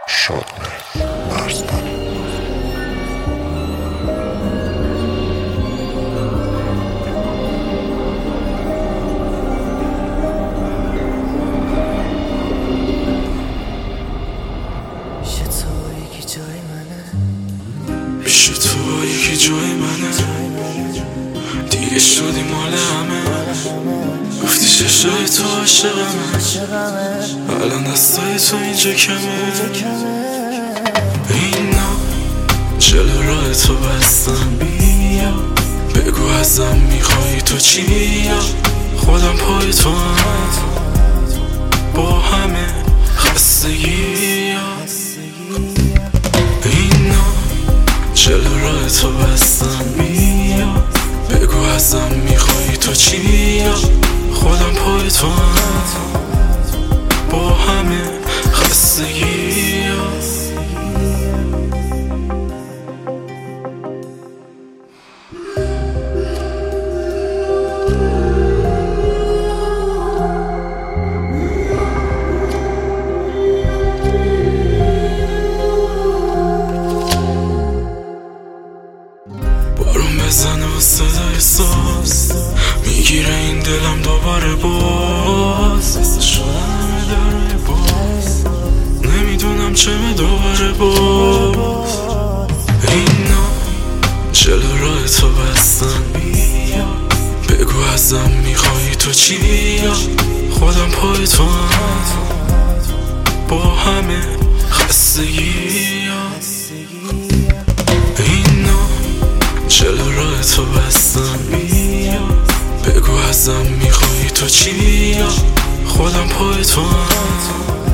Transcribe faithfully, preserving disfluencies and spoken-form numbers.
شادمهر مرزبانی. پیش تو یکی جای منه، دیگه شدی مال همه. گفتی چشای تو عاشقمه، الان دستای تو اینجا کمه. اینا جلو راه تو بستم، بیا بگو ازم میخوای تو چی، بیا خودم پای تو هم با همه خستگی. اینا جلو راه تو بستم، بیا بگو ازم میخوای تو چی، بیا خودم پای تو هم با همه خستگی. بارون بزنه و صدای ساز میگیره این دلم دوباره باز. بسته شدم درای باز، نمیدونم چه به دوباره باز. اینا جلو راه تو بستن، بیا بگو ازم میخوای تو چی، بیا خودم پای تو هم با همه خستگی. اینا جلو راه تو بستم، بیا بگو ازم میخوای تو چی، بیا خودم پای تو هم